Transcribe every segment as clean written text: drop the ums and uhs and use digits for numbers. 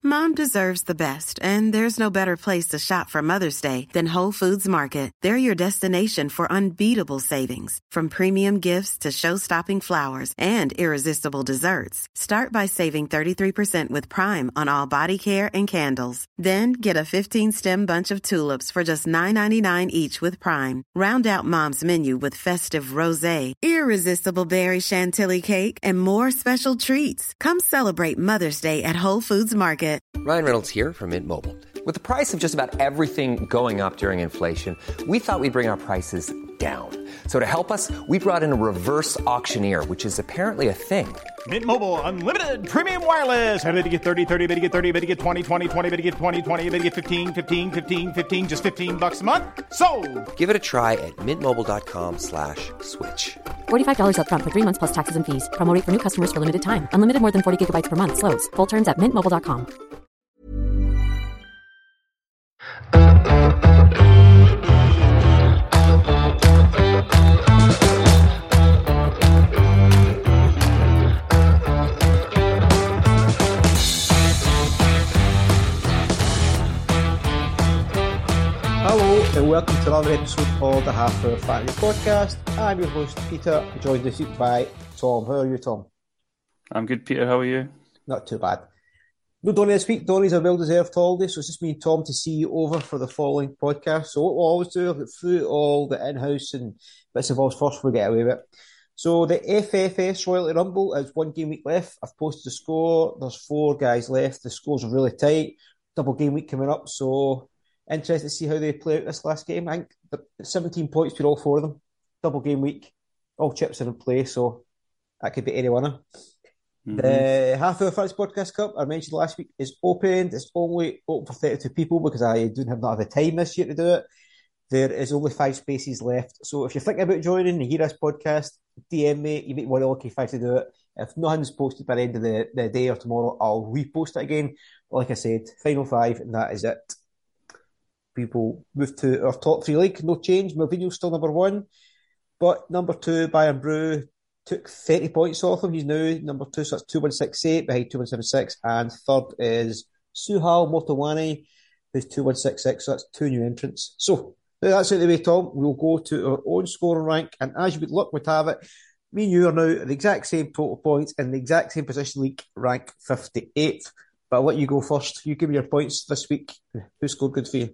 Mom deserves the best, and there's no better place to shop for Mother's Day than Whole Foods Market. They're your destination for unbeatable savings, from premium gifts to show-stopping flowers and irresistible desserts. Start by saving 33% with Prime on all body care and candles. Then get a 15-stem bunch of tulips for just $9.99 each with Prime. Round out Mom's menu with festive rosé, irresistible berry chantilly cake, and more special treats. Come celebrate Mother's Day at Whole Foods Market. Ryan Reynolds here from Mint Mobile. With the price of just about everything going up during inflation, we thought we'd bring our prices down. So to help us, we brought in a reverse auctioneer, which is apparently a thing. Mint Mobile Unlimited Premium Wireless. How to get 30, 30, bit to get 30, bit to get 20, 20, 20, bit to get 20, 20, bit to get 15, 15, 15, 15, just $15 a month? Sold! Give it a try at mintmobile.com/switch. $45 up front for 3 months plus taxes and fees. Promo rate for new customers for limited time. Unlimited more than 40 gigabytes per month. Slows full terms at mintmobile.com. Hello and welcome to another episode of the Half Hour Fantasy Podcast. I'm your host Peter, joined this week by Tom. How are you, Tom? I'm good, Peter. How are you? Not too bad. No Donny this week. Donny's a well-deserved holiday, so it's just me and Tom to see you over for the following podcast. So what we'll always do, I'll get through all the in-house and bits of balls first before we get away with it. So the FFS Royal Rumble is 1 game week left. I've posted the score. There's 4 guys left. The scores are really tight. Double game week coming up, so interested to see how they play out this last game. I think 17 points between all 4 of them. Double game week. All chips are in play, so that could be any winner. Mm-hmm. The Half Hour Fantasy Podcast Cup, I mentioned last week, is opened. It's only open for 32 people because I don't have the time this year to do it. There is only 5 spaces left. So if you're thinking about joining and hear this podcast, DM me. You make one of the lucky 5 to do it. If nothing's posted by the end of the day or tomorrow, I'll repost it again. But like I said, final 5, and that is it. People move to our top 3 league. No change. Melvinho's still number 1. But number 2, Bayern Brew, took 30 points off him. He's now number 2, so that's 2168 behind 2176. And third is Suhal Motowani, who's 2166. So that's 2 new entrants. So that's out of the way, Tom. We'll go to our own scoring rank. And as you would look, would have it, me and you are now at the exact same total points in the exact same position league, rank 58th. But I'll let you go first. You give me your points this week. Who scored good for you?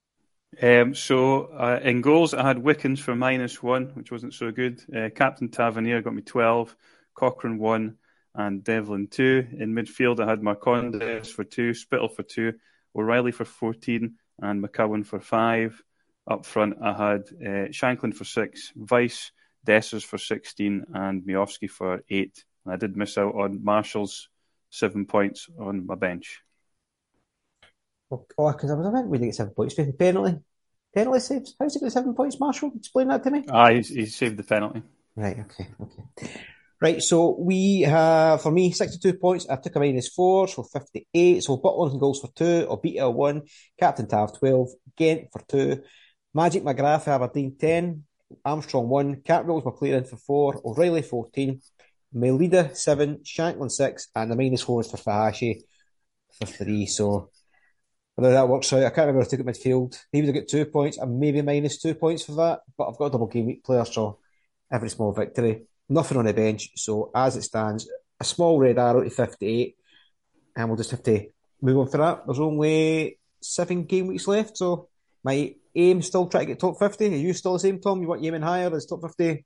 In goals, I had Wickens for -1, which wasn't so good. Captain Tavernier got me 12, Cochrane 1, and Devlin 2. In midfield, I had Marcondes for 2, Spittle for 2, O'Reilly for 14, and McCowan for 5. Up front, I had Shanklin for 6, Weiss, Dessers for 16, and Miofsky for 8. And I did miss out on Marshall's 7 points on my bench. Oh, because I meant we didn't get 7 points. Penalty saves. How's he got 7 points, Marshall? Explain that to me. He saved the penalty. Right, okay. Right, so we have, for me, 62 points. I took a -4, so 58. So Butler and goals for 2, Obita 1, Captain Tav 12, Ghent for 2, Magic McGrath for Aberdeen 10, Armstrong 1, Catwell was my player in for 4, O'Reilly 14, Melida 7, Shanklin 6, and the -4 is for Fahashi for 3. So whether that works out, I can't remember if I took it midfield. He would have got 2 points and maybe -2 points for that, but I've got a double game week player, so every small victory. Nothing on the bench, so as it stands, a small red arrow to 58, and we'll just have to move on for that. There's only 7 game weeks left, so my aim still try to get top 50. Are you still the same, Tom? You want aiming higher as top 50?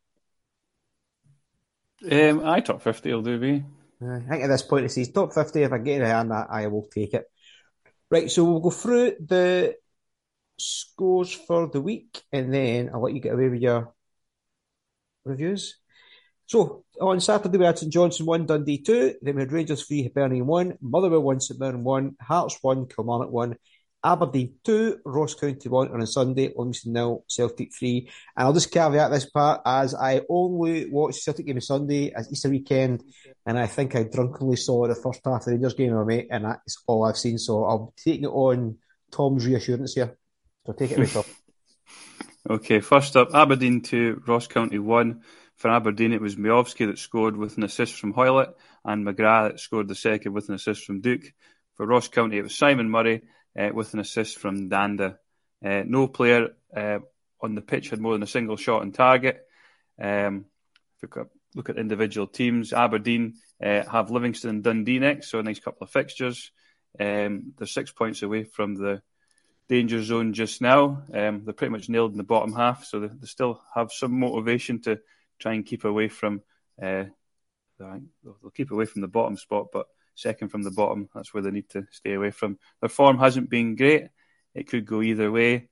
Top 50 will do me. I think at this point it says top 50. If I get a hand that, I will take it. Right, so we'll go through the scores for the week, and then I'll let you get away with your reviews. So, on Saturday we had St Johnstone 1, Dundee 2, then we had Rangers 3, Hibernian 1, Motherwell 1, St Mirren 1, Hearts 1, Kilmarnock 1, Aberdeen 2, Ross County 1 on a Sunday, Livingston 0, Celtic 3. And I'll just caveat this part as I only watched the Celtic game on Sunday as Easter weekend, and I think I drunkenly saw the first half of the Rangers game with my mate, and that's all I've seen. So I'm taking it on Tom's reassurance here. So take it away, Tom. Okay, first up, Aberdeen 2, Ross County 1. For Aberdeen, it was Miofsky that scored with an assist from Hoylett, and McGrath that scored the second with an assist from Duke. For Ross County, it was Simon Murray with an assist from Danda. No player on the pitch had more than a single shot on target. If we look at individual teams, Aberdeen have Livingston and Dundee next, so a nice couple of fixtures. They're 6 points away from the danger zone just now. They're pretty much nailed in the bottom half, so they still have some motivation to try and keep away from. They'll keep away from the bottom spot, but second from the bottom, that's where they need to stay away from. Their form hasn't been great. It could go either way.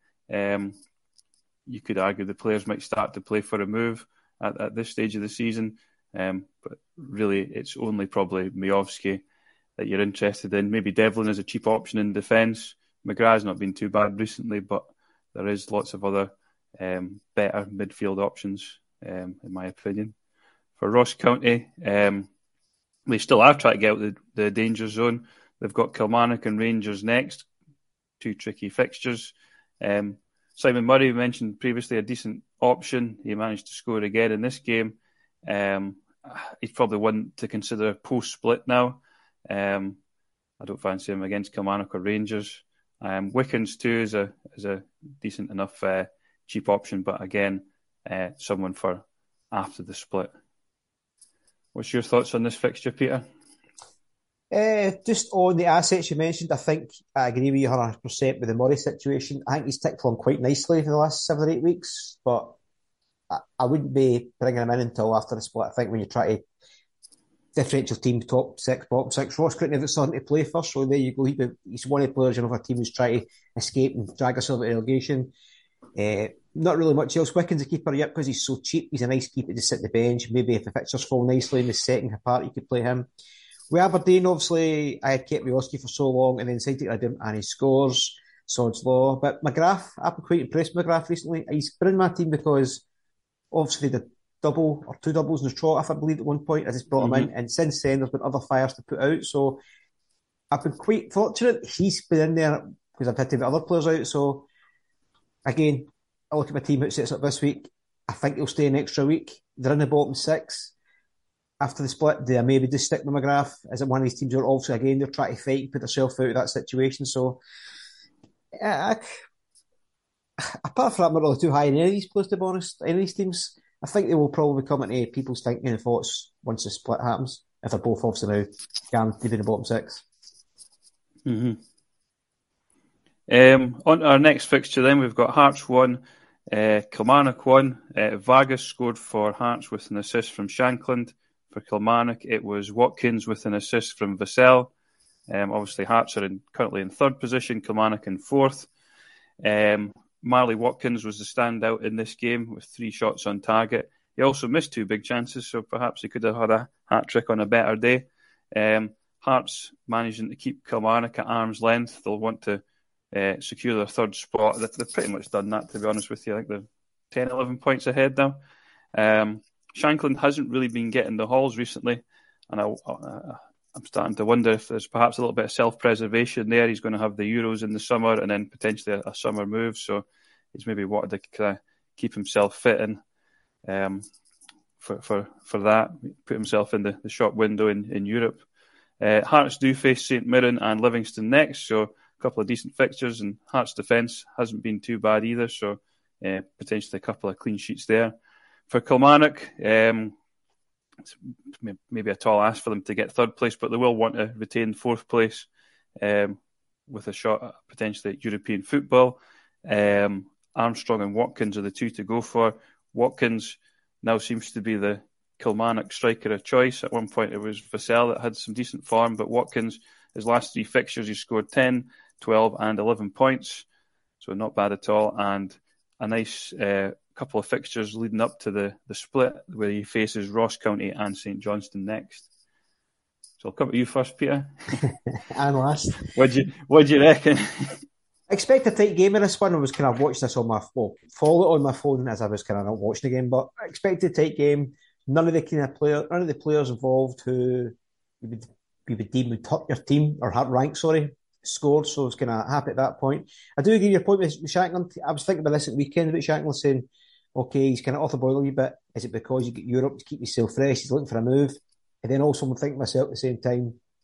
You could argue the players might start to play for a move at this stage of the season, but really it's only probably Miovski that you're interested in. Maybe Devlin is a cheap option in defence. McGrath's not been too bad recently, but there is lots of other better midfield options, in my opinion. For Ross County, they still are trying to get out the danger zone. They've got Kilmarnock and Rangers next, two tricky fixtures. Simon Murray, we mentioned previously, a decent option. He managed to score again in this game. He's probably one to consider post-split now. I don't fancy him against Kilmarnock or Rangers. Wickens too is a decent enough cheap option, but again, someone for after the split. What's your thoughts on this fixture, Peter? Just on the assets you mentioned, I think I agree with you 100% with the Murray situation. I think he's ticked along quite nicely for the last 7 or 8 weeks, but I wouldn't be bringing him in until after the split. I think when you try to differential team top six, bottom six, Ross County have starting to play first, so there you go. He's one of the players, of a team who's trying to escape and drag herself out of relegation. Not really much else. Wickens a keeper, yep, because he's so cheap. He's a nice keeper to sit the bench. Maybe if the fixtures fall nicely in the second part, you could play him. With Aberdeen, obviously, I had kept Miovski for so long, and then Celtic had him, and he scores. Sod's law. But McGrath, I've been quite impressed with McGrath recently. He's been in my team because obviously the double or two doubles in the trot, I believe, at one point. I just brought him in, and since then there's been other fires to put out. So I've been quite fortunate. He's been in there because I've had to get other players out. So again, I look at my team who sets up this week. I think he'll stay an extra week. They're in the bottom six. After the split, they maybe just stick with McGrath. As one of these teams are also, again, they're trying to fight and put themselves out of that situation. So, apart from that, I'm not really too high in any of these players, to be honest. Any of these teams, I think they will probably come into people's thinking and thoughts once the split happens, if they're both obviously now guaranteed in the bottom six. Mm-hmm. On our next fixture then, we've got Hearts 1, Kilmarnock 1. Vargas scored for Hearts with an assist from Shankland. For Kilmarnock, it was Watkins with an assist from Vassell. Obviously, Hearts are currently in third position, Kilmarnock in fourth. Marley Watkins was the standout in this game with 3 shots on target. He also missed 2 big chances, so perhaps he could have had a hat-trick on a better day. Hearts managing to keep Kilmarnock at arm's length. They'll want to secure their third spot. They've pretty much done that, to be honest with you. I think they're 10, 11 points ahead now. Shankland hasn't really been getting the hauls recently, and I'm starting to wonder if there's perhaps a little bit of self-preservation there. He's going to have the Euros in the summer and then potentially a summer move, so he's maybe wanted to kind of keep himself fit and for that, put himself in the shop window in Europe. Hearts do face St Mirren and Livingston next, so a couple of decent fixtures, and Hearts' defence hasn't been too bad either, so potentially a couple of clean sheets there. For Kilmarnock, it's maybe a tall ask for them to get third place, but they will want to retain fourth place with a shot at potentially at European football. Armstrong and Watkins are the two to go for. Watkins now seems to be the Kilmarnock striker of choice. At one point it was Vassell that had some decent form, but Watkins, his last 3 fixtures, he scored 10, 12 and 11 points. So not bad at all. And a nice couple of fixtures leading up to the split where he faces Ross County and St Johnstone next. So I'll come to you first, Peter. I'm last. What do you reckon? I expect a tight game in this one. I was kind of watching this on my phone, follow it on my phone as I was kind of not watching the game, but I expect a tight game. None of the players involved who you would deem would hurt your team or hurt rank, scored. So I was kind of happy at that point. I do agree with your point with Shankland. I was thinking about this at the weekend about Shankland saying, okay, he's kind of off the boil a wee bit. Is it because you get Europe to keep yourself fresh? He's looking for a move. And then also I'm thinking to myself at the same time,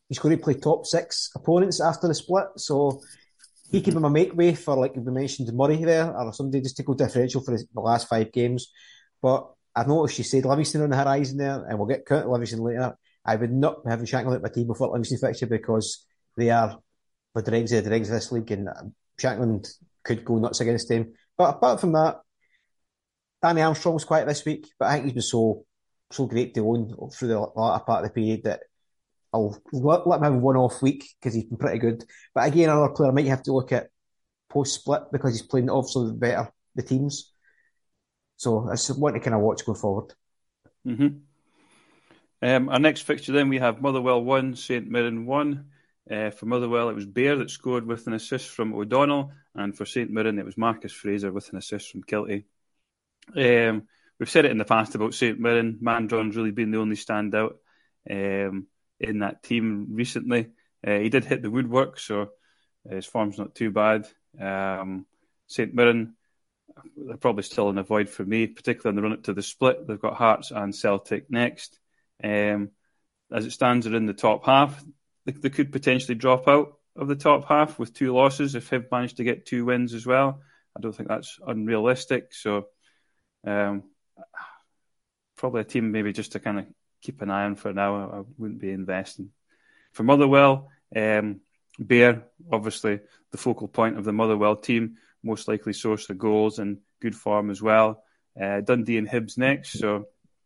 he's going to play top 6 opponents after the split, so he could be my make-way for, like we mentioned, Murray there, or somebody just to go differential for the last 5 games. But I've noticed you said Livingston on the horizon there, and we'll get to Livingston later. I would not be having Shankland at my team before Livingston fixture because they are the dregs of this league, and Shankland could go nuts against them. But apart from that, Danny Armstrong was quiet this week, but I think he's been so great to own through the latter part of the period that I'll let him have one off week because he's been pretty good. But again, another player I might have to look at post-split because he's playing obviously better, the teams. So I just want to kind of watch going forward. Mm-hmm. Our next fixture then, we have Motherwell 1, St Mirren 1. For Motherwell, it was Bear that scored with an assist from O'Donnell, and for St Mirren, it was Marcus Fraser with an assist from Kiltie. We've said it in the past about St Mirren. Mandron's really been the only standout in that team recently. He did hit the woodwork, so his form's not too bad. St Mirren, they're probably still in a void for me, particularly on the run-up to the split. They've got Hearts and Celtic next. As it stands, they're in the top half. They could potentially drop out of the top half with 2 losses if Hib managed to get 2 wins as well. I don't think that's unrealistic. So probably a team maybe just to kind of keep an eye on for now. I wouldn't be investing. For Motherwell, Bear, obviously the focal point of the Motherwell team, most likely source of goals and good form as well. Dundee and Hibs next, so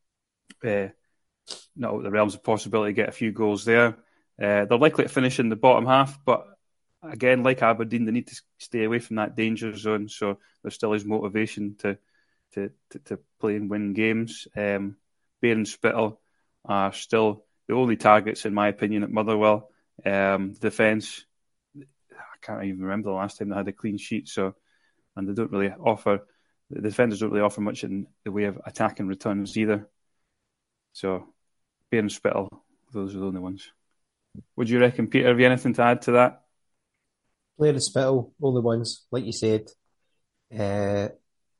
not out of the realms of possibility to get a few goals there. They're likely to finish in the bottom half, but again, like Aberdeen, they need to stay away from that danger zone, so there still is motivation to play and win games. Bear and Spittal are still the only targets, in my opinion, at Motherwell. Defence, I can't even remember the last time they had a clean sheet, and they don't really offer, the defenders don't really offer much in the way of attacking returns either. So, Bear and Spittal, those are the only ones. Would you reckon, Peter? Have you anything to add to that? Blair and Spittal, only ones, like you said. It's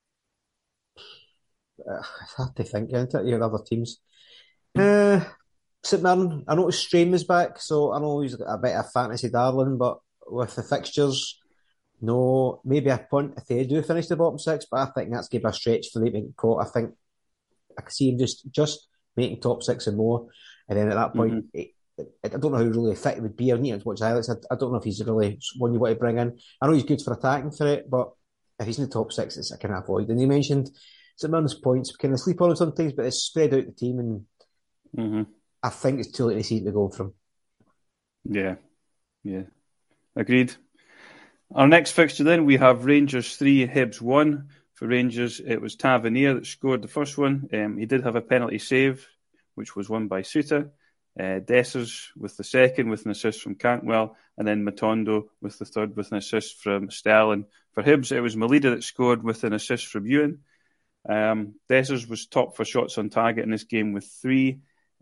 hard to think, isn't it? You have other teams. St Mirren, I noticed Strain is back, so I know he's a bit of a fantasy darling, but with the fixtures, no, maybe a punt if they do finish the bottom 6, but I think that's going to be a stretch for them to get caught. I think I can see him just making top 6 and more, and then at that point, I don't know how really fit it would be. I need to watch highlights. I don't know if he's really one you want to bring in. I know he's good for attacking for it, but if he's in the top 6, it's I can avoid. And you mentioned St Mirren's points, we kind of sleep on him sometimes, but it's spread out the team, and I think it's too late to see it to go from. Yeah, agreed. Our next fixture then, we have Rangers 3, Hibs 1. For Rangers, it was Tavernier that scored the first one. He did have a penalty save, which was won by Suter. Dessers with the second, with an assist from Cantwell, and then Matondo with the third, with an assist from Sterling. For Hibs, it was Melida that scored with an assist from Ewan. Dessers was top for shots on target in this game with 3.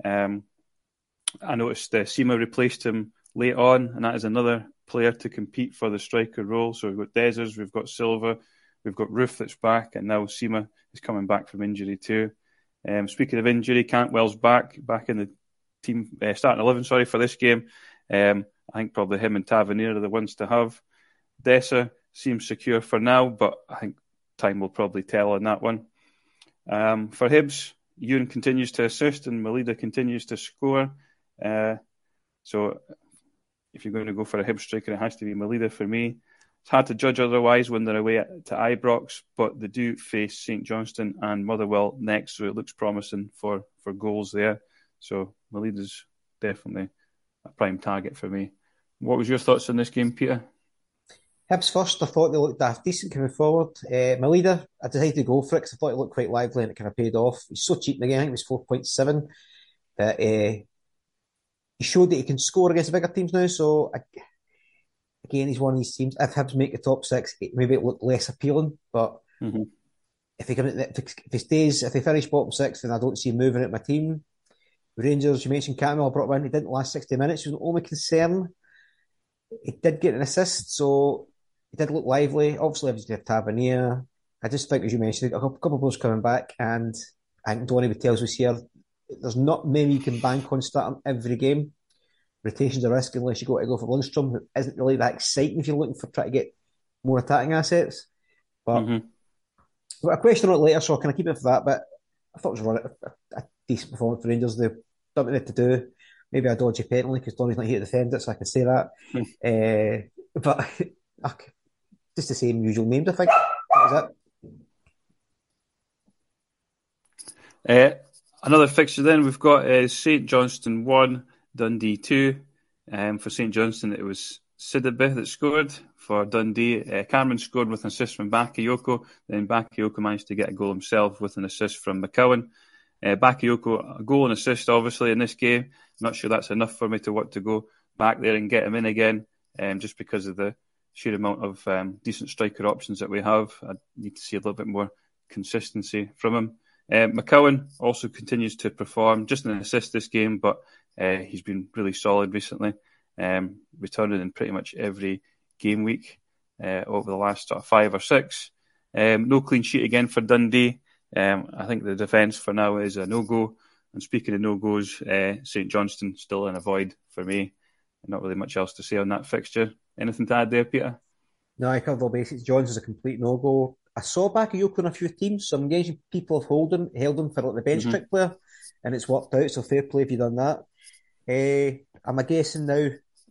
I noticed Sima replaced him late on, and that is another player to compete for the striker role. So we've got Dessers, we've got Silva, we've got Roof that's back, and now Sima is coming back from injury too. Speaking of injury, Cantwell's back in the team, starting 11, for this game. I think probably him and Tavernier are the ones to have. Dessa seems secure for now, but I think time will probably tell on that one. For Hibs, Ewan continues to assist and Melida continues to score. So if you're going to go for a Hibs striker, it has to be Melida for me. It's hard to judge otherwise when they're away to Ibrox, but they do face St Johnstone and Motherwell next, so it looks promising for goals there. So Melida's definitely a prime target for me. What was your thoughts on this game, Peter? Hibs first, I thought they looked decent coming forward. Melida, I decided to go for it because I thought it looked quite lively and it kind of paid off. He's so cheap again, I think it was 4.7. That he showed that he can score against the bigger teams now, so again, he's one of these teams. If Hibs make the top 6, maybe it looked less appealing, but if they finish bottom 6, then I don't see him moving at my team. Rangers, you mentioned Cantwell brought him in. He didn't last 60 minutes. It was the only concern. He did get an assist, so he did look lively. Obviously, obviously, have Tavernier. I just think, as you mentioned, a couple of those coming back, and I think Donny would tell us here, there's not many you can bank on starting every game. rotation's a risk unless you got to go for Lundstrom, who isn't really that exciting if you're looking for trying to get more attacking assets. But I've got a question on it later, so I kind of keep it for that. But I thought it was a decent performance for Rangers. They've done what they had to do. Maybe a dodgy penalty because Donny's not here to defend it, so I can say that. But just the same usual names, I think. That was it. Another fixture then we've got St Johnstone 1, Dundee 2. For St Johnstone, it was Sidibe that scored. For Dundee, Cameron scored with an assist from Bakayoko. Then Bakayoko managed to get a goal himself with an assist from McCowan. Bakayoko, a goal and assist, obviously, in this game. I'm not sure that's enough for me to want to go back there and get him in again, just because of the sheer amount of decent striker options that we have. I need to see a little bit more consistency from him. McCowan also continues to perform, just an assist this game, but he's been really solid recently, returning in pretty much every game week over the last 5 or 6. No clean sheet again for Dundee. I think the defence for now is a no-go. And speaking of no-goes, St Johnstone still in a void for me. Not really much else to say on that fixture. Anything to add there, Peter? No, I covered all bases. Johns is a complete no-go. I saw Bakayoko on a few teams, so I'm guessing people have held him for like the bench trick player, and it's worked out, so fair play if you've done that. I'm guessing now,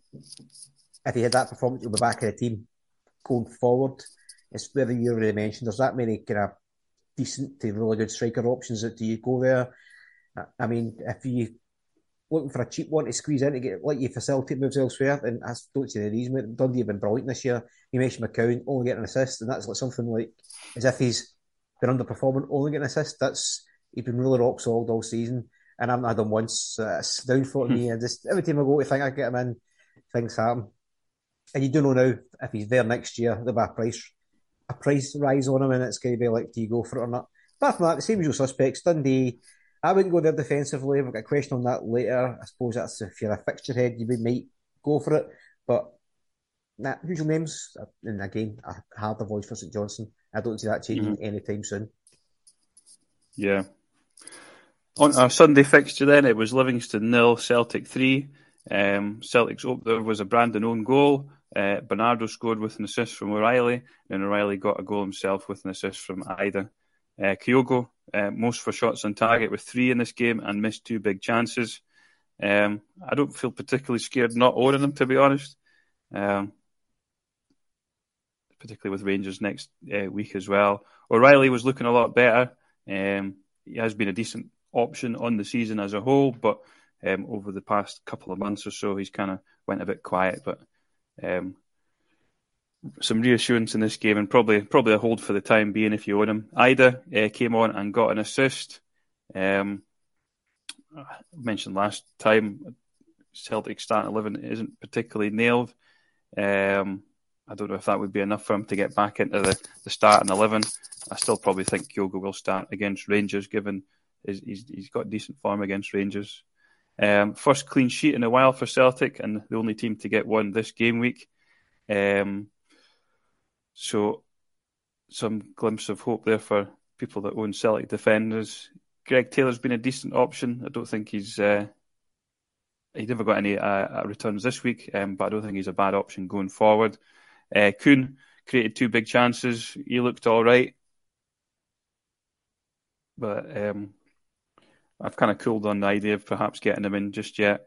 if he had that performance, he'll be back in the team going forward. It's whether you already mentioned, there's that many kind of decent to really good striker options that do you go there. I mean, if you looking for a cheap one to squeeze in to get like you facilitate moves elsewhere, and I don't see the reason. Dundee have been brilliant this year. You mentioned McCowan only getting an assist, and that's like something like as if he's been underperforming, only getting an assist. He's been really rock solid all season, and I haven't had him once. So it's down for me. And just every time I go to think I get him in, things happen. And you don't know now if he's there next year, there'll be a price rise on him, and it's going to be like, do you go for it or not? Apart from that, the same usual suspects. Dundee, I wouldn't go there defensively. We've got a question on that later. I suppose that's if you're a fixture head, you might go for it. But usual names, and again, a harder voice for St Johnstone. I don't see that changing anytime soon. Yeah. On our Sunday fixture then, it was Livingston 0, Celtic 3. Celtic's opener was a Brandon own goal. Bernardo scored with an assist from O'Reilly, and O'Reilly got a goal himself with an assist from Ida. Kyogo, most for shots on target with 3 in this game and missed 2 big chances. I don't feel particularly scared not owning him, to be honest. Particularly with Rangers next week as well. O'Reilly was looking a lot better. He has been a decent option on the season as a whole, but over the past couple of months or so, he's kind of went a bit quiet. But some reassurance in this game, and probably a hold for the time being if you own him. Ida came on and got an assist. I mentioned last time, Celtic starting 11 isn't particularly nailed. I don't know if that would be enough for him to get back into the starting 11. I still probably think Kyogo will start against Rangers, given he's got decent form against Rangers. First clean sheet in a while for Celtic, and the only team to get one this game week. So some glimpse of hope there for people that own Celtic defenders. Greg Taylor's been a decent option. I don't think he never got any returns this week, but I don't think he's a bad option going forward. Kuhn created 2 big chances. He looked all right. But I've kind of cooled on the idea of perhaps getting him in just yet.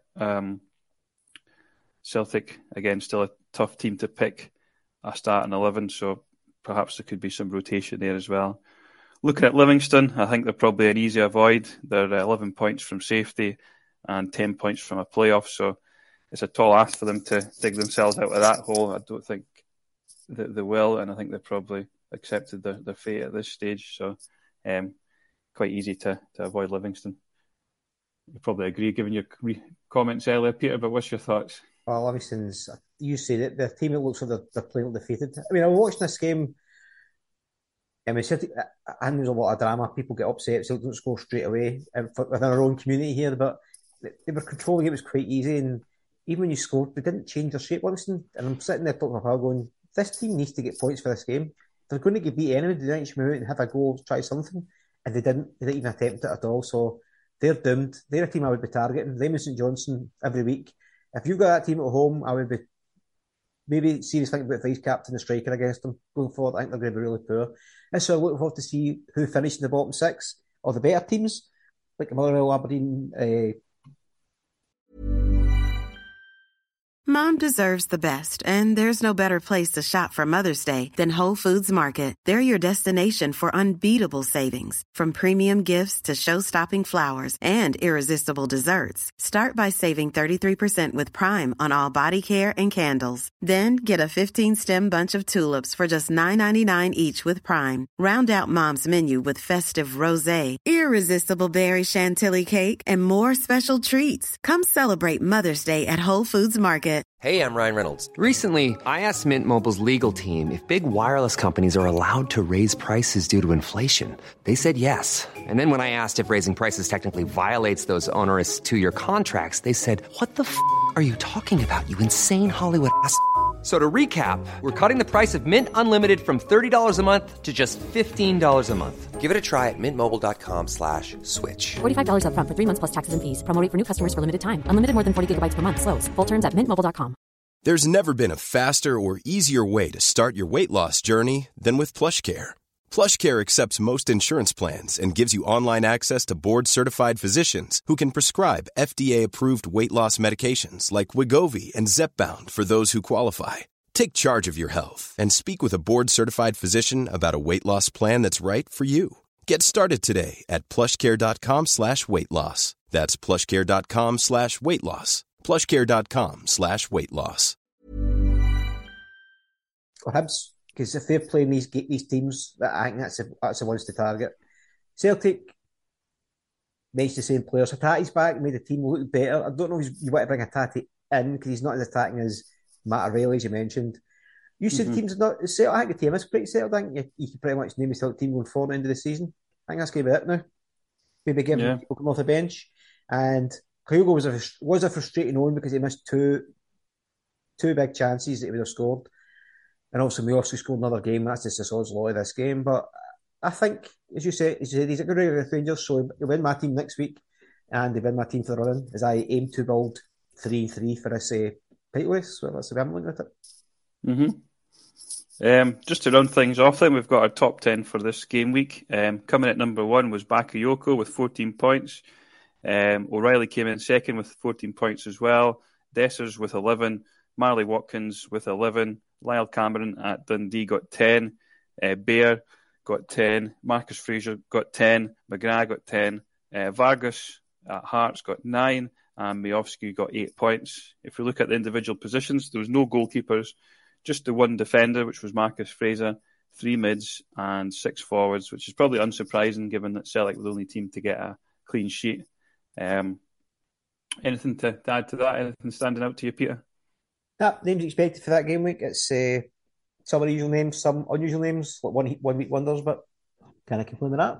Celtic, again, still a tough team to pick a starting 11, so perhaps there could be some rotation there as well. Looking at Livingston, I think they're probably an easy avoid. They're 11 points from safety and 10 points from a playoff, so it's a tall ask for them to dig themselves out of that hole. I don't think that they will, and I think they've probably accepted their fate at this stage, so quite easy to avoid Livingston. You probably agree, given your comments earlier, Peter, but what's your thoughts? Well, Livingston's, you said it, the team that looks like they're playing defeated. I mean, I was watching this game, I mean, Celtic, and there's a lot of drama. People get upset, Celtic don't score straight away within our own community here, but they were controlling it. It was quite easy, and even when you scored, they didn't change their shape, Livingston. And I'm sitting there talking to my pal going, this team needs to get points for this game. They're going to get beat anyway. They didn't come out and have a goal, try something, and they didn't even attempt it at all. So they're doomed. They're a team I would be targeting. Them and St Johnstone every week. If you've got that team at home, I would be maybe serious thinking about vice captain and striker against them going forward. I think they're going to be really poor. And so I'm looking forward to see who finished in the bottom six or the better teams, like Motherwell, Aberdeen. Mom deserves the best, and there's no better place to shop for Mother's Day than Whole Foods Market. They're your destination for unbeatable savings, from premium gifts to show-stopping flowers and irresistible desserts. Start by saving 33% with Prime on all body care and candles. Then get a 15-stem bunch of tulips for just $9.99 each with Prime. Round out Mom's menu with festive rosé, irresistible berry chantilly cake, and more special treats. Come celebrate Mother's Day at Whole Foods Market. Hey, I'm Ryan Reynolds. Recently, I asked Mint Mobile's legal team if big wireless companies are allowed to raise prices due to inflation. They said yes. And then when I asked if raising prices technically violates those onerous 2-year contracts, they said, "What the f*** are you talking about, you insane Hollywood ass?" So to recap, we're cutting the price of Mint Unlimited from $30 a month to just $15 a month. Give it a try at mintmobile.com/switch. $45 up front for 3 months plus taxes and fees. Promo rate for new customers for limited time. Unlimited more than 40 gigabytes per month. Slows full terms at mintmobile.com. There's never been a faster or easier way to start your weight loss journey than with PlushCare. PlushCare accepts most insurance plans and gives you online access to board-certified physicians who can prescribe FDA-approved weight loss medications like Wegovy and Zepbound for those who qualify. Take charge of your health and speak with a board-certified physician about a weight loss plan that's right for you. Get started today at plushcare.com/weight loss. That's plushcare.com/weight loss. plushcare.com/weight loss. Hibs, because if they're playing these teams, I think that's the ones to target. Celtic, makes the same players. Hatati's back, made the team look better. I don't know if you want to bring Hatati in because he's not as attacking as Matt O'Reilly, as you mentioned. You said the team's not settled. I think the team is pretty settled. I think you can pretty much name the Celtic team going forward at the end of the season. I think that's going to be it now. Maybe give people come off the bench. And Kyogo was a frustrating one because he missed two big chances that he would have scored. And also Miovski scored another game. That's just a solid law of this game. But I think, as you said, he's a good regular with Rangers, so he'll win my team next week and he'll win my team for the run as I aim to build 3-3 for this title race. So that's the way I'm looking at it. Just to run things off then, we've got our top 10 for this game week. Coming at number 1 was Bakayoko with 14 points. O'Reilly came in second with 14 points as well. Dessers with 11. Marley Watkins with 11. Lyle Cameron at Dundee got 10. Baer got 10. Marcus Fraser got 10. McGrath got 10. Vargas at Hearts got 9. And Miovski got 8 points. If we look at the individual positions, there was no goalkeepers, just the one defender, which was Marcus Fraser, 3 mids and 6 forwards, which is probably unsurprising given that Celtic were the only team to get a clean sheet. Anything to add to that? Anything standing out to you, Peter? Names expected for that game week. It's some unusual names, some unusual names, like one week wonders, but kind of complain with that.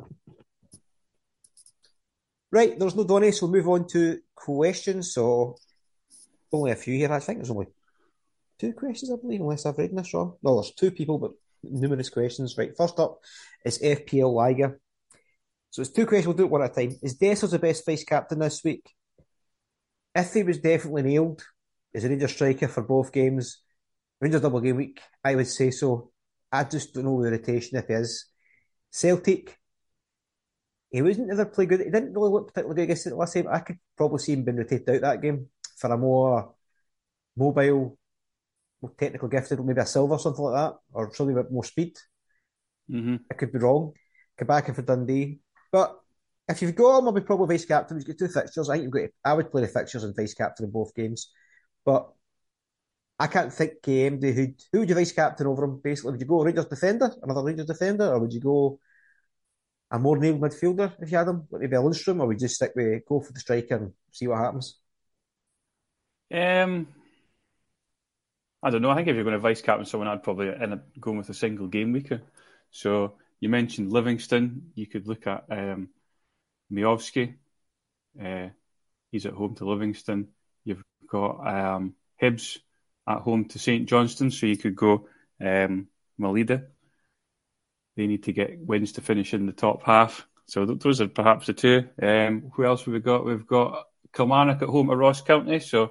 Right, there's no Donny, so we'll move on to questions. So only a few here. I think there's only 2 questions, I believe, unless I've read this wrong. No, there's 2 people, but numerous questions. Right, first up is FPL Liga. So it's 2 questions. We'll do it one at a time. Is Dessers the best vice captain this week? If he was definitely nailed as a Rangers striker for both games, Rangers double game week, I would say so. I just don't know the rotation if he is. Celtic, he wasn't ever play good. He didn't really look particularly good against it last time. I could probably see him being rotated out that game for a more mobile, more technical gifted, maybe a Silva or something like that, or something with more speed. I could be wrong. Kabaka for Dundee. But if you've got him, I'll be probably vice captain. He's got 2 fixtures. I think I would play the fixtures and vice captain in both games. But I can't think who would you vice captain over him, basically? Would you go Rangers defender, another Rangers defender, or would you go a more nailed midfielder if you had him, like maybe a Lundstrom, or would you just go for the striker and see what happens? I don't know. I think if you're going to vice captain someone, I'd probably end up going with a single game weeker. So you mentioned Livingston. You could look at Miovski. He's at home to Livingston. You've got Hibs at home to St Johnstone, so you could go Malida. They need to get wins to finish in the top half. So those are perhaps the 2. Who else have we got? We've got Kilmarnock at home to Ross County. So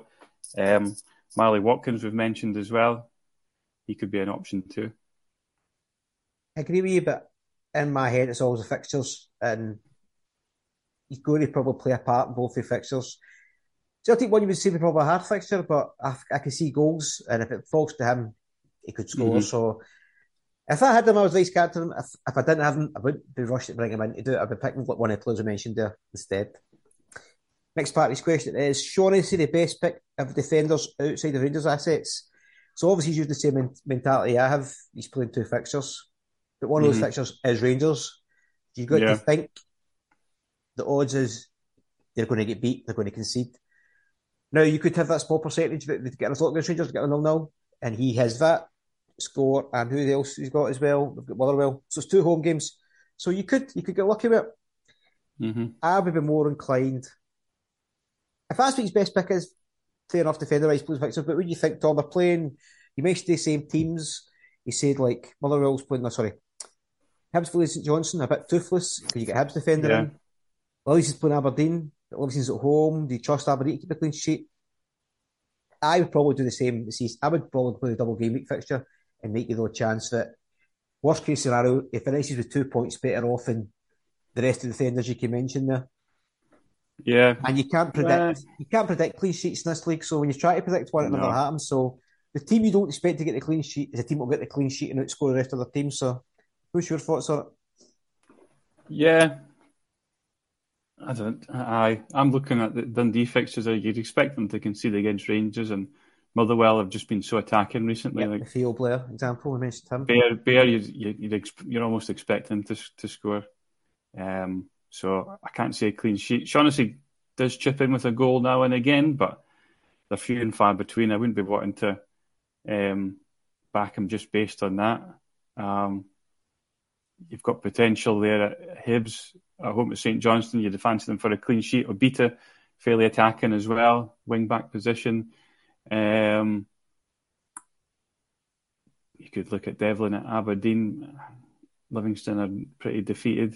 Marley Watkins we've mentioned as well. He could be an option too. I agree with you, but in my head, it's always the fixtures, and he's going to probably play a part in both the fixtures. Celtic one, you would say, would probably a hard fixture, but I can see goals, and if it falls to him, he could score. So if I had him, I was vice captain. If I didn't have him, I wouldn't be rushed to bring him in to do it. I'd be picking one of the players I mentioned there instead. Next part of this question is, Shaughnessy the best pick of defenders outside of Rangers assets? So obviously he's used the same mentality I have. He's playing 2 fixtures. But one of those fixtures is Rangers. You've got to think the odds is they're going to get beat, they're going to concede. Now, you could have that small percentage that they get a lot against Rangers, get a 0-0, and he has that score, and who else he's got as well? They've got Motherwell. So it's 2 home games. So you could get lucky with it. I would be more inclined. If that's what his best pick is, fair enough, defender-wise, plays fixture. But when you think, Tom, they're playing, you mentioned the same teams. He said, like, Motherwell's playing, Hibs playing St Johnstone, a bit toothless, because you get Hibs defender in. Livingston's playing Aberdeen, but Livingston's at home. Do you trust Aberdeen to keep a clean sheet? I would probably do the same. I would probably play the double game week fixture and make you the chance that, worst case scenario, if finishes with 2 points better off than the rest of the defenders you can mention there. Yeah. And you can't predict clean sheets in this league, so when you try to predict one, it never happens. So the team you don't expect to get the clean sheet is a team that will get the clean sheet and outscore the rest of their team. So what's your thoughts on it? Yeah. I'm looking at the Dundee fixtures. You'd expect them to concede against Rangers, and Motherwell have just been so attacking recently. The Theo Blair example, I mentioned him. Bear, you're almost expecting to score. So I can't say a clean sheet. Shaughnessy does chip in with a goal now and again, but they're few and far between. I wouldn't be wanting to back him just based on that. You've got potential there at Hibs. At home at St Johnstone, you'd fancy them for a clean sheet. Obita, fairly attacking as well, wing back position. You could look at Devlin at Aberdeen. Livingston are pretty defeated.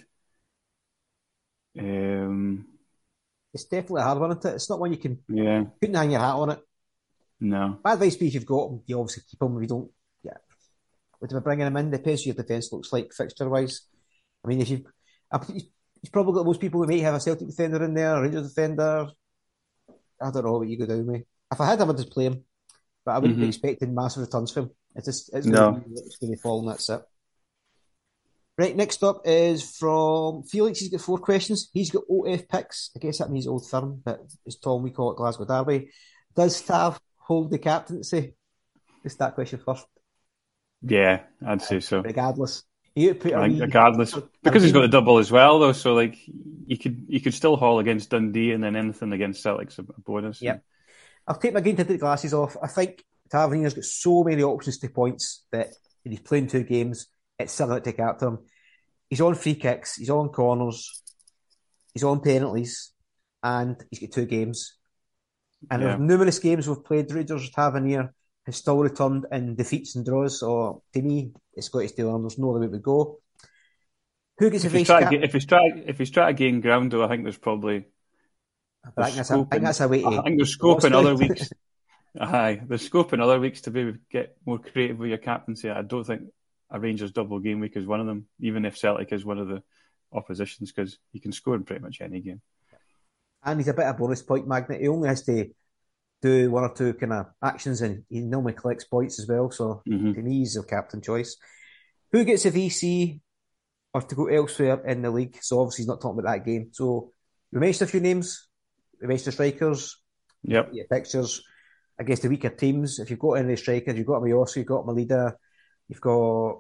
It's definitely a hard one, isn't it? It's not one you can couldn't hang your hat on it. No. My advice be if you've got him, you obviously keep him. If you don't, would you be bringing him in? Depends what your defence looks like fixture wise. I mean, he's probably got most people who may have a Celtic defender in there, a Rangers defender. I don't know what you go down with. If I had him, I'd just play him, but I wouldn't be expecting massive returns from him. It's going to fall, and that's it. Right, next up is from Felix. He's got 4 questions. He's got OF picks. I guess that means Old Firm, but as Tom, we call it Glasgow Derby. Does Tav hold the captaincy? Just that question first. Yeah, I'd say so. Regardless. Regardless. Because he's got the double as well, though, so like you could still haul against Dundee, and then anything against Celtic's a bonus. Yep. I'll take my green tinted glasses off. I think Tavernier's got so many options to points that when he's playing 2 games, it's similar to captain him. He's on free kicks, he's on corners, he's on penalties, and he's got 2 games. And there's numerous games we've played. Rangers Tavernier has still returned in defeats and draws. So to me, it's Scottish Taylor. There's no other way to go. Who gets a vice captain? If he's trying to gain ground, though, I think there's probably. I think that's a way to. I think there's scope in other weeks. There's scope in other weeks to get more creative with your captaincy. I don't think a Rangers double game week is one of them, even if Celtic is one of the oppositions, because he can score in pretty much any game. And he's a bit of a bonus point magnet. He only has to do 1 or 2 kind of actions, and he normally collects points as well. So to me, he's a captain choice. Who gets a VC or to go elsewhere in the league? So obviously he's not talking about that game. So we mentioned a few names. We mentioned the strikers. Yep. Fixtures against the weaker teams. If you've got any of the strikers, you've got Miyosu, you've got Malida, you've got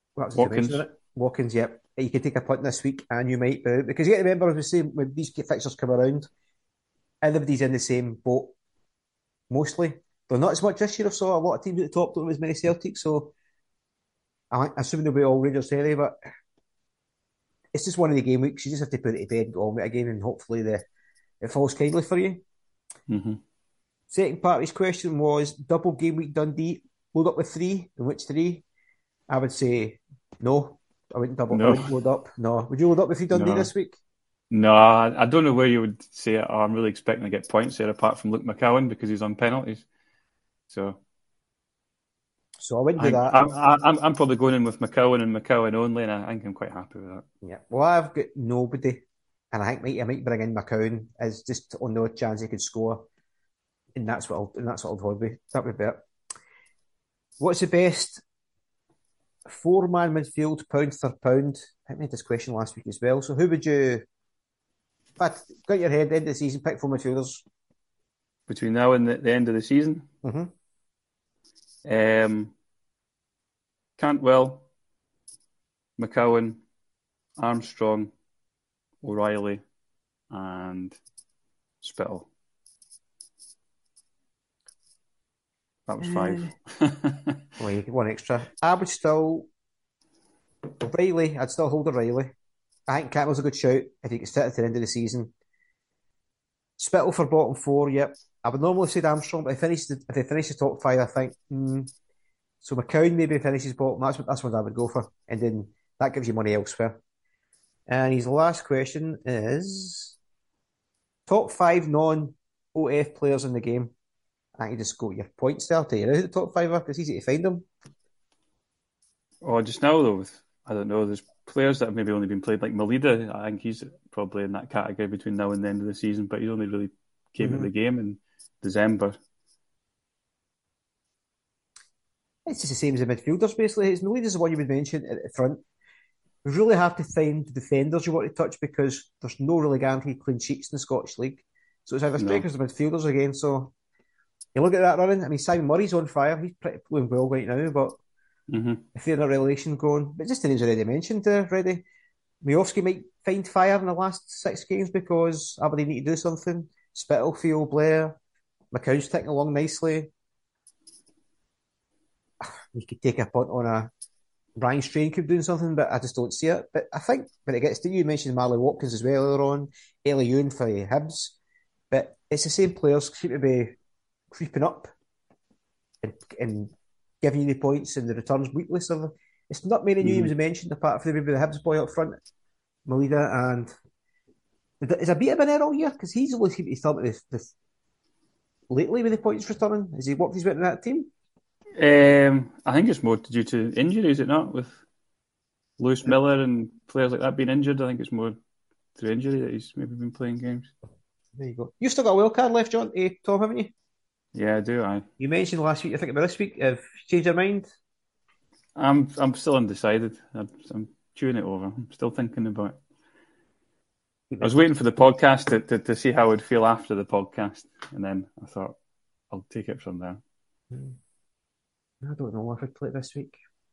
Watkins, yep. You can take a punt this week and you might be out. Because you got to remember, as we say, when these fixtures come around, everybody's in the same boat, mostly. But not as much this year. I saw a lot of teams at the top, don't have as many Celtics, so I'm assuming they'll be all Rangers anyway, but it's just one of the game weeks. You just have to put it to bed and go on with it again, and hopefully it falls kindly for you. Second part of his question was double game week Dundee, load up with 3. In which 3? I would say no. I wouldn't double. No. I wouldn't load up. No. Would you load up with 3 Dundee this week? No, I don't know where you would say it. I'm really expecting to get points there, apart from Luke McCowan because he's on penalties. So I wouldn't do that. I'm probably going in with McCowan and McCowan only, and I think I'm quite happy with that. Yeah. Well, I've got nobody, and I think I might bring in McCowan as just on the odd chance he could score, and that's what I'll do. That would be it. What's the best 4-man midfield pound for pound? I think we had this question last week as well. So who would you? Got your head end of the season, pick 4 midfielders. Between now and the end of the season? Mm-hmm. Cantwell, McCowan, Armstrong, O'Reilly, and Spittle. That was 5. Well, you get one extra. I would still... O'Reilly, I'd still hold O'Reilly. I think Cantwell's a good shout if he gets fit at the end of the season. Spittle for bottom 4, yep. I would normally say Armstrong, but if they finish the top 5, I think. So McCowan maybe finishes bottom. That's what I would go for. And then that gives you money elsewhere. And his last question is top 5 non-OF players in the game. I can just go your points there. Tell you who the top 5 are. It's easy to find them. Oh, just now though, I don't know. There's players that have maybe only been played, like Malida. I think he's probably in that category between now and the end of the season, but he only really came at the game in December. It's just the same as the midfielders, basically. It's Malida's the one you would mention at the front. We really have to find the defenders you want to touch because there's no really guaranteed clean sheets in the Scottish League. So it's either strikers or midfielders again. So you look at that running. I mean, Simon Murray's on fire. He's pretty playing well right now, but if they're in a relegation going, but just the names already mentioned already. Miovski might find fire in the last 6 games because Aberdeen need to do something. Spitalfield, Blair, McCown's ticking along nicely. You could take a punt on a Ryan Strain could be doing something, but I just don't see it. But I think when it gets to you mentioned Marley Watkins as well earlier on, Ellie Yoon for Hibs, but it's the same players seem to be creeping up and giving you the points and the returns weekly. So it's not many new names mentioned apart from maybe the Hibs boy up front, Malida, and is a bit of an error here because he's only seemed to start with this lately with the points returning. Has he worked his way into that team? I think it's more due to injury, is it not? With Lewis Miller and players like that being injured, I think it's more through injury that he's maybe been playing games. There you go. You've still got a wild card left, John, Tom, haven't you? Yeah, I do. You mentioned last week, I think about this week, have you changed your mind? I'm still undecided. I'm chewing it over. I'm still thinking about it. I was waiting for the podcast to see how I would feel after the podcast, and then I thought I'll take it from there. I don't know if I'd play it this week.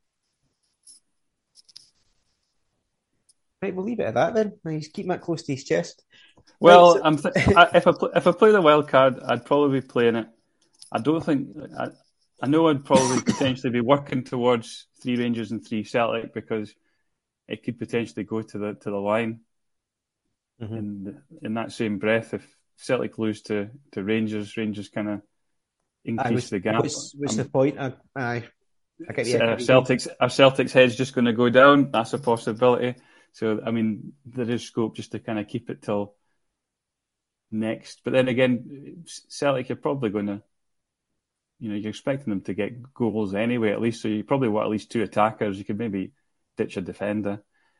Right, we'll leave it at that then. He's keeping that close to his chest. Well, if I play the wild card, I'd probably be playing it. I don't think I know I'd probably potentially be working towards 3 Rangers and 3 Celtic because it could potentially go to the line. In that same breath, if Celtic lose to Rangers kind of increase the gap. What's the point? I get the Our Celtic's head's just going to go down. That's a possibility. So, I mean, there is scope just to kind of keep it till next. But then again, Celtic, you're probably going to, you're expecting them to get goals anyway, at least. So you probably want at least 2 attackers. You could maybe ditch a defender.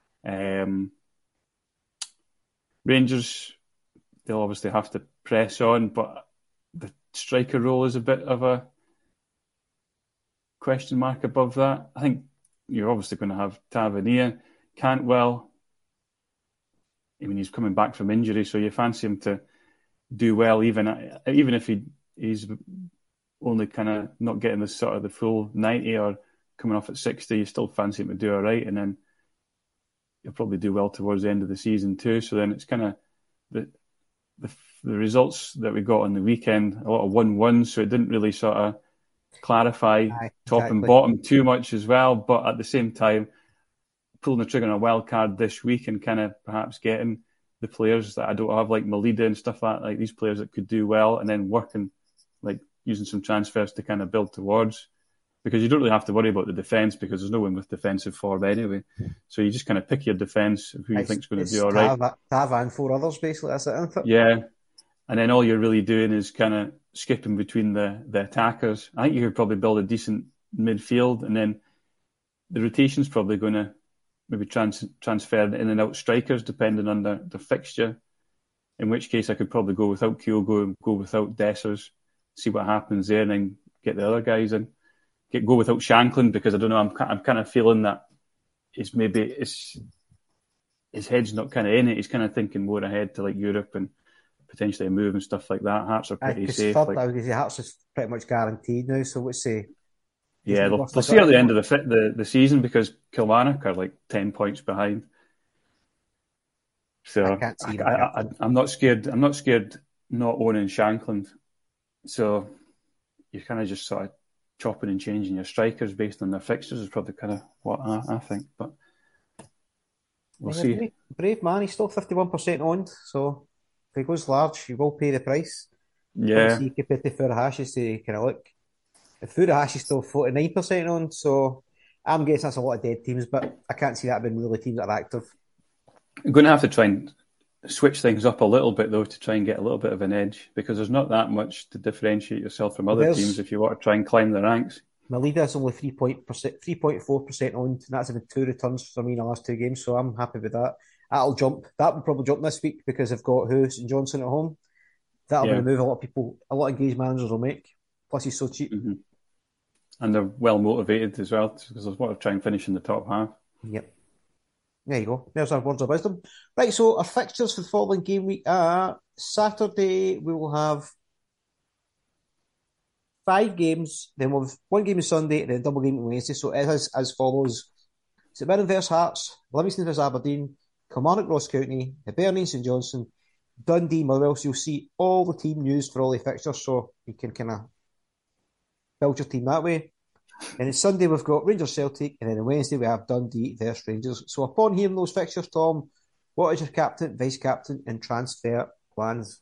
Rangers, they'll obviously have to press on, but the striker role is a bit of a question mark above that. I think you're obviously going to have Tavernier. Cantwell, I mean, he's coming back from injury, so you fancy him to do well, even if he's only kind of not getting the full 90 or coming off at 60, you still fancy him to do all right, and then he'll probably do well towards the end of the season too. So then it's kind of the results that we got on the weekend, a lot of 1-1, so it didn't really sort of clarify top and bottom too much as well. But at the same time, pulling the trigger on a wild card this week and kind of perhaps getting the players that I don't have, like Malida and stuff like these players that could do well, and then working, like using some transfers to kind of build towards because you don't really have to worry about the defence because there's no one with defensive forward anyway. So you just kind of pick your defence of who you think's going to do all right. Tav and 4 others, basically. That's it, isn't it? Yeah. And then all you're really doing is kind of skipping between the attackers. I think you could probably build a decent midfield, and then the rotation's probably going to maybe transfer in and out strikers depending on the fixture. In which case, I could probably go without Kyogo and go without Dessers, see what happens there, and then get the other guys in. Go without Shankland because I don't know. I'm kind of feeling that his head's not kind of in it. He's kind of thinking more ahead to like Europe and potentially a move and stuff like that. Hearts are pretty safe. Hearts is pretty much guaranteed now. So let's say, yeah, they'll see at the end of the season because Kilmarnock are like 10 points behind. So I'm not scared. I'm not scared not owning Shankland. So you're kind of just sort of chopping and changing your strikers based on their fixtures is probably kind of what I think. But we'll see. Brave man, he's still 51% owned. So if he goes large, he will pay the price. Yeah. See compared to Furuhashi to kind of look. If Furuhashi is still 49% owned, so I'm guessing that's a lot of dead teams, but I can't see that being really teams that are active. I'm going to have to try and switch things up a little bit, though, to try and get a little bit of an edge, because there's not that much to differentiate yourself from other teams if you want to try and climb the ranks. Melida is only 3.4% owned, and that's in 2 returns for me in the last 2 games, so I'm happy with that. That'll jump. That will probably jump this week because they've got St Johnstone at home. That'll be a move a lot of engaged managers will make. Plus, he's so cheap. Mm-hmm. And they're well motivated as well because they want to try and finish in the top half. Yep. There you go. There's our words of wisdom. Right, so our fixtures for the following game week are Saturday, we will have 5 games, then we'll have 1 game on Sunday, and then a double game on Wednesday. So it is as follows: St Mirren vs Hearts, Livingston vs Aberdeen, Kilmarnock Ross County, Hibernian St Johnstone, Dundee Motherwell. So you'll see all the team news for all the fixtures, so you can kind of build your team that way. And then Sunday we've got Rangers Celtic, and then on Wednesday we have Dundee vs Rangers. So upon hearing those fixtures, Tom, what is your captain, vice captain, and transfer plans?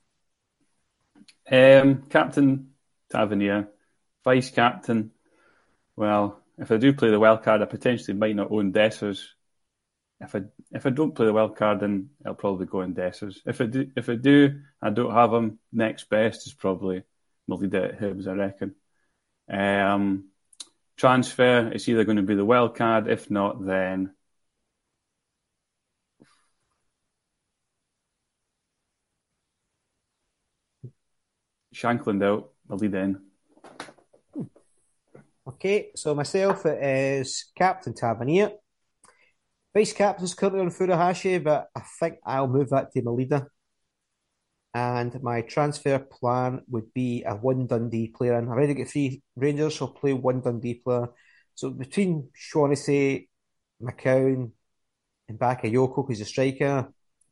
Captain Tavernier, vice captain. Well, if I do play the wild card, I potentially might not own Dessers. If I don't play the wild card, then I'll probably go in Dessers. If I do, I don't have him. Next best is probably Melida at Hibs, I reckon. Transfer, it's either going to be the wild card. If not, then Shankland out, Melida in. Okay, so myself it is Captain Tavernier. Vice captain's currently on Furuhashi, but I think I'll move that to Melida. And my transfer plan would be a 1 Dundee player in. I've already got 3 Rangers, so I'll play 1 Dundee player. So between Shaughnessy, McCown, and Bakayoko, who's a striker,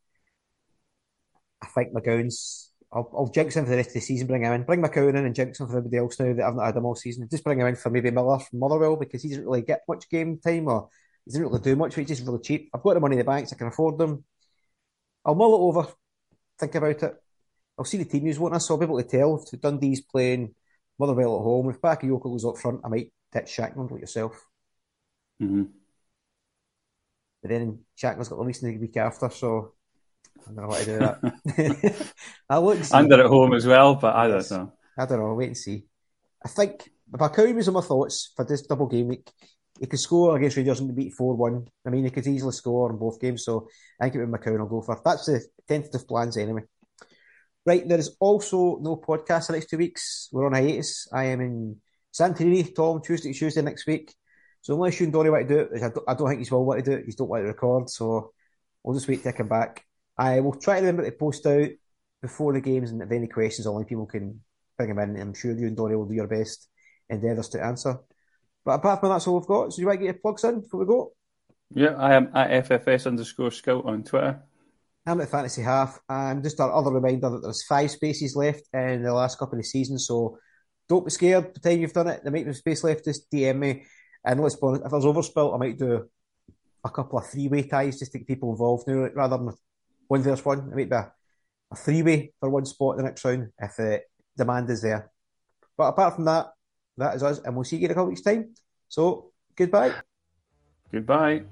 I think McGowan's... I'll jinx him for the rest of the season, bring him in. Bring McCown in and jinx him for everybody else now that I've not had him all season. Just bring him in for maybe Miller from Motherwell because he doesn't really get much game time or he doesn't really do much, but he's just really cheap. I've got the money in the bank, so I can afford them. I'll mull it over, think about it. I'll see the team news, won't I? So I'll be able to tell if Dundee's playing Motherwell at home. If Bakayoko goes up front, I might ditch Shankland like yourself. Mm-hmm. But then Shankland's got Livingston the week after, so I don't know what to do with that. I'll look and see. And they're at home as well, but I don't know. I don't know, I'll wait and see. I think Bakayoko was on my thoughts for this double game week. He could score against Rangers and beat 4-1. I mean, he could easily score in both games, so I think it with McCown I'll go for. That's the tentative plans anyway. Right, there is also no podcast the next 2 weeks. We're on hiatus. I am in Santorini, Tom, Tuesday next week. So unless you and Donnie want to do it, which I don't think he's will want to do it, he's don't want to record, so we'll just wait to come back. I will try to remember to post out before the games, and if any questions online, people can bring them in. I'm sure you and Donnie will do your best endeavours to answer. But apart from that, that's all we've got. So you might get your plugs in before we go? Yeah, I am at FFS_scout on Twitter. I'm at Fantasy Half, and just another reminder that there's 5 spaces left in the last couple of seasons, so don't be scared by the time you've done it. There might be space left, just DM me. And let's be honest, if there's overspilt, I might do a couple of 3-way ties just to get people involved now, rather than 1 versus 1. It might be a 3-way for 1 spot the next round if the demand is there. But apart from that, that is us, and we'll see you in a couple of weeks' time. So, goodbye. Goodbye.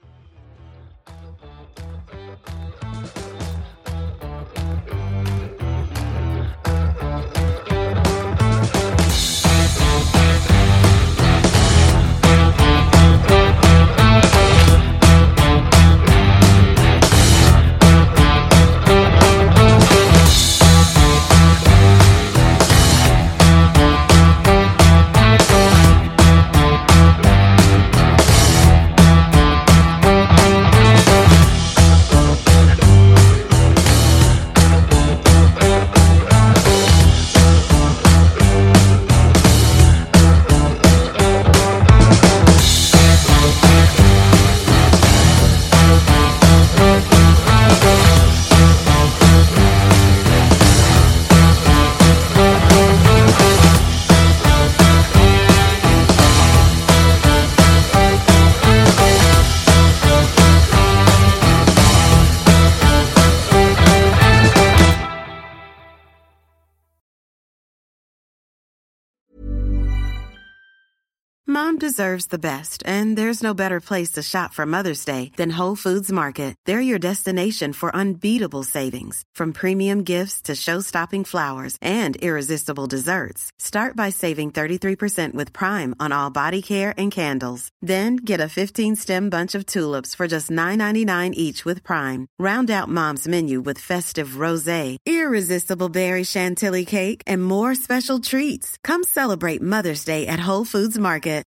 Mom deserves the best, and there's no better place to shop for Mother's Day than Whole Foods Market. They're your destination for unbeatable savings, from premium gifts to show-stopping flowers and irresistible desserts. Start by saving 33% with Prime on all body care and candles. Then get a 15-stem bunch of tulips for just $9.99 each with Prime. Round out Mom's menu with festive rosé, irresistible berry chantilly cake, and more special treats. Come celebrate Mother's Day at Whole Foods Market.